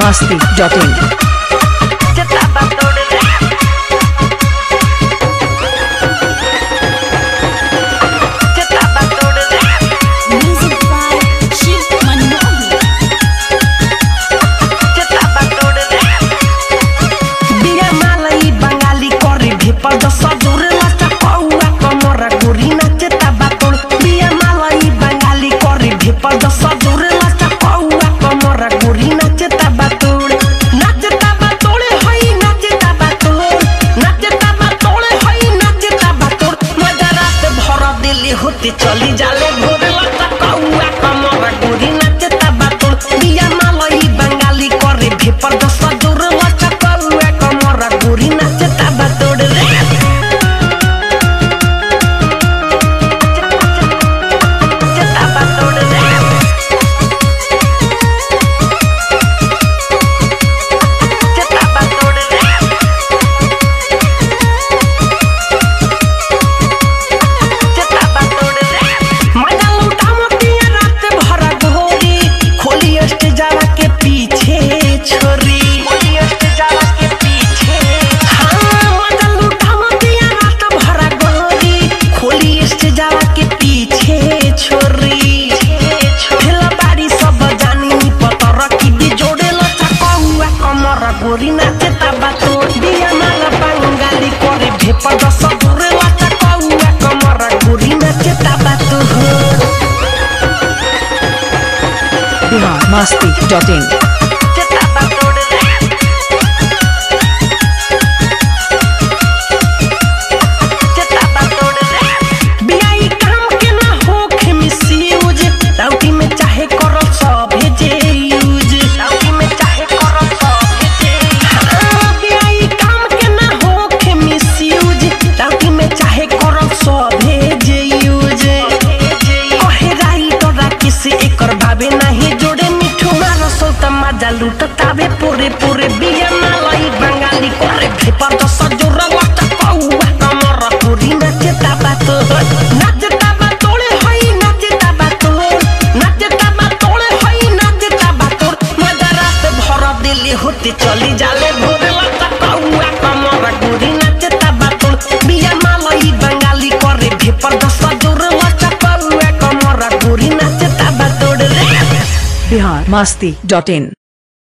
biharmasti.in होते चली जाले भोरे लता कौआ कमरा गोरी नाचता बातोड़ बिया मालई बंगाली करे भेपर दस दूर लता कौआ कमरा गोरी नाचता बातोड़ रे गोरी नाचता बातोड़ बिया माला बंगाली करे भेपर दस दूर लता कौआ कमरा गोरी नाचता बातोड़ biharmasti.in लुटतावे पूरे पूरे बिया मालई बंगाली करे भेपर दस दूर लता कौआ कमरा गोरी नाचता बातोड़ नाचता बातोड़ हई नाचता बातोड़ नाचता बातोड़ हई नाचता बातोड़ मजा रात भर दिल्ली होते चली जाले भोरे लता कौआ कमरा गोरी नाचता बातोड़ बिया मालई बंगाली करे भेपर दस दूर लता कौआ कमरा गोरी नाचता बातोड़ रे biharmasti.in